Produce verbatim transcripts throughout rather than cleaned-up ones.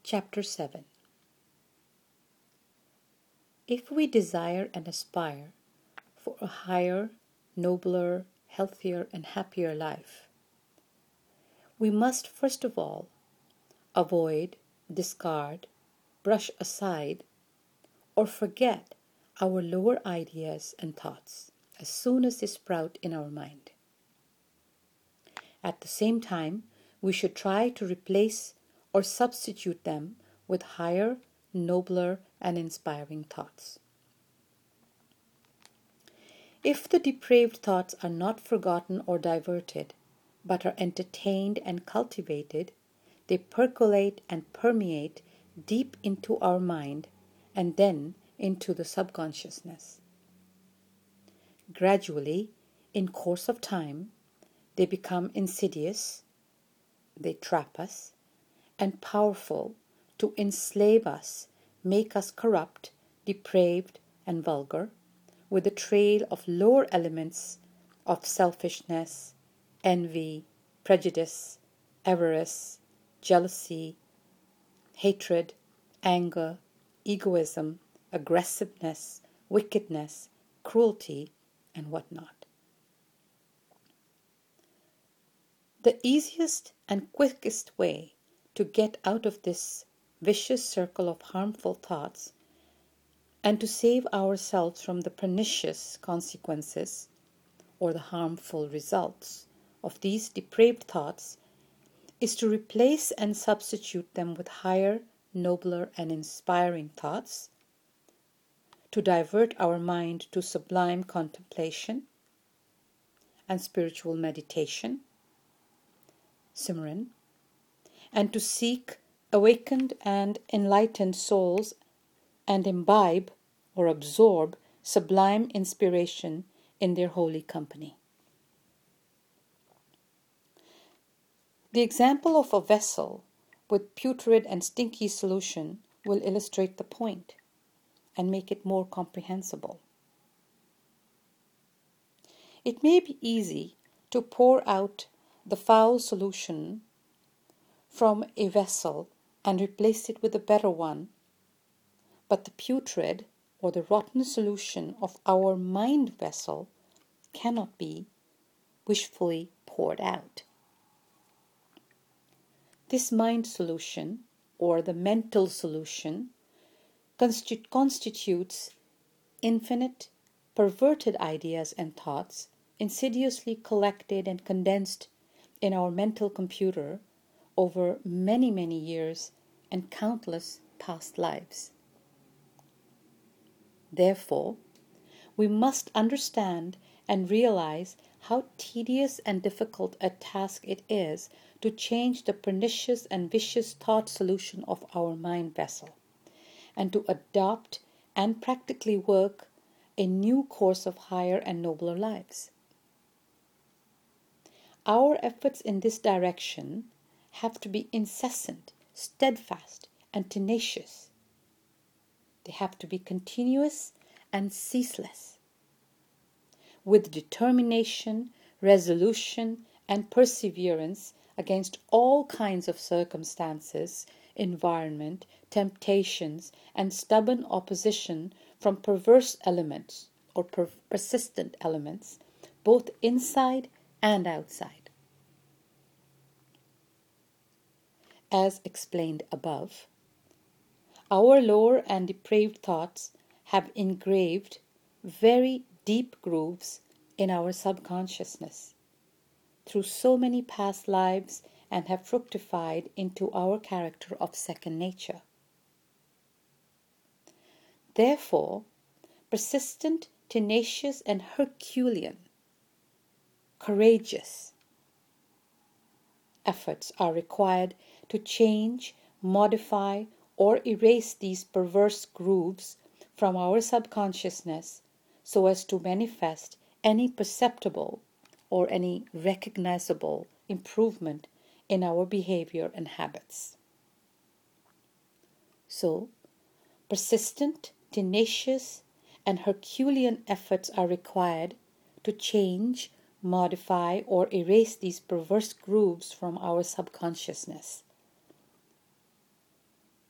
Chapter seven. If we desire and aspire for a higher, nobler, healthier, and happier life, we must first of all avoid, discard, brush aside, or forget our lower ideas and thoughts as soon as they sprout in our mind. At the same time, we should try to replace or substitute them with higher, nobler, and inspiring thoughts. If the depraved thoughts are not forgotten or diverted, but are entertained and cultivated, they percolate and permeate deep into our mind and then into the subconsciousness. Gradually, in course of time, they become insidious, they trap us, and powerful to enslave us, make us corrupt, depraved, and vulgar, with a trail of lower elements of selfishness, envy, prejudice, avarice, jealousy, hatred, anger, egoism, aggressiveness, wickedness, cruelty, and whatnot. The easiest and quickest way to get out of this vicious circle of harmful thoughts and to save ourselves from the pernicious consequences or the harmful results of these depraved thoughts is to replace and substitute them with higher, nobler, and inspiring thoughts, to divert our mind to sublime contemplation and spiritual meditation, Simran, and to seek awakened and enlightened souls and imbibe or absorb sublime inspiration in their holy company. The example of a vessel with putrid and stinky solution will illustrate the point and make it more comprehensible. It may be easy to pour out the foul solution from a vessel and replace it with a better one, but the putrid or the rotten solution of our mind vessel cannot be wishfully poured out. This mind solution, or the mental solution, constitu- constitutes infinite, perverted ideas and thoughts insidiously collected and condensed in our mental computer over many, many years and countless past lives. Therefore, we must understand and realize how tedious and difficult a task it is to change the pernicious and vicious thought solution of our mind vessel, and to adopt and practically work a new course of higher and nobler lives. Our efforts in this direction have to be incessant, steadfast, and tenacious. They have to be continuous and ceaseless, with determination, resolution, and perseverance against all kinds of circumstances, environment, temptations, and stubborn opposition from perverse elements or per- persistent elements, both inside and outside. As explained above, our lower and depraved thoughts have engraved very deep grooves in our subconsciousness through so many past lives and have fructified into our character of second nature. Therefore, persistent, tenacious, and Herculean, courageous efforts are required to change, modify, or erase these perverse grooves from our subconsciousness so as to manifest any perceptible or any recognizable improvement in our behavior and habits. So, persistent, tenacious, and Herculean efforts are required to change, modify, or erase these perverse grooves from our subconsciousness.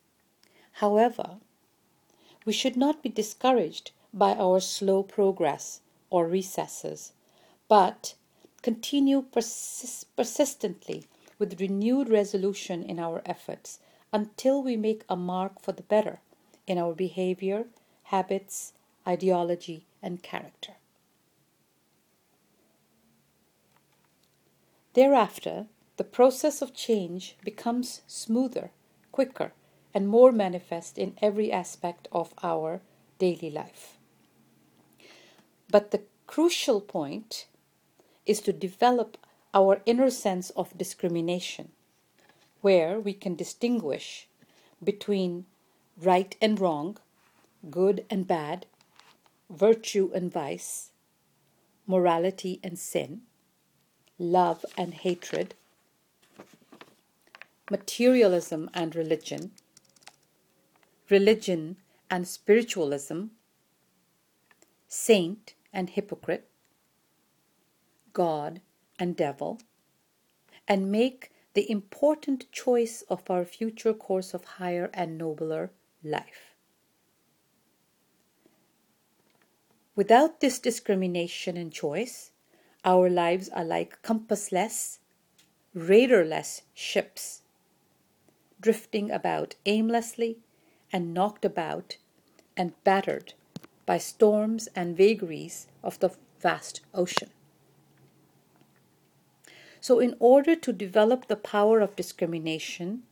However, we should not be discouraged by our slow progress or recesses, but continue persis- persistently with renewed resolution in our efforts until we make a mark for the better in our behavior, habits, ideology, and character. Thereafter, the process of change becomes smoother, quicker, and more manifest in every aspect of our daily life. But the crucial point is to develop our inner sense of discrimination, where we can distinguish between right and wrong, good and bad, virtue and vice, morality and sin, love and hatred, materialism and religion, religion and spiritualism, saint and hypocrite, God and devil, and make the important choice of our future course of higher and nobler life. Without this discrimination and choice, our lives are like compassless, radarless ships, drifting about aimlessly and knocked about and battered by storms and vagaries of the vast ocean. So, in order to develop the power of discrimination,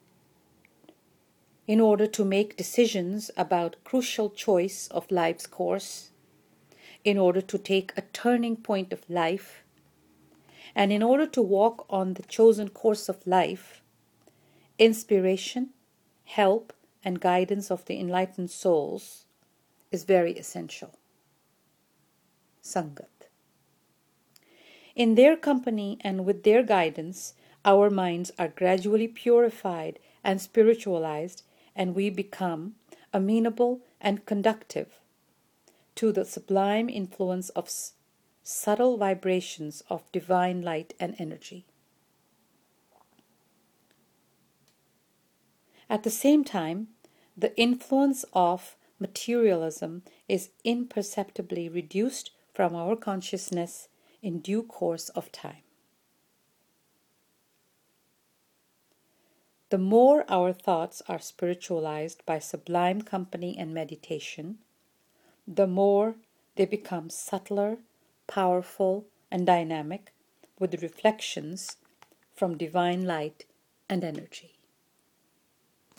in order to make decisions about crucial choice of life's course, in order to take a turning point of life, and in order to walk on the chosen course of life, inspiration, help, and guidance of the enlightened souls is very essential. Sangat. In their company and with their guidance, our minds are gradually purified and spiritualized, and we become amenable and conductive to the sublime influence of s- subtle vibrations of divine light and energy. At the same time, the influence of materialism is imperceptibly reduced from our consciousness in due course of time. The more our thoughts are spiritualized by sublime company and meditation, the more they become subtler, powerful, and dynamic with reflections from divine light and energy.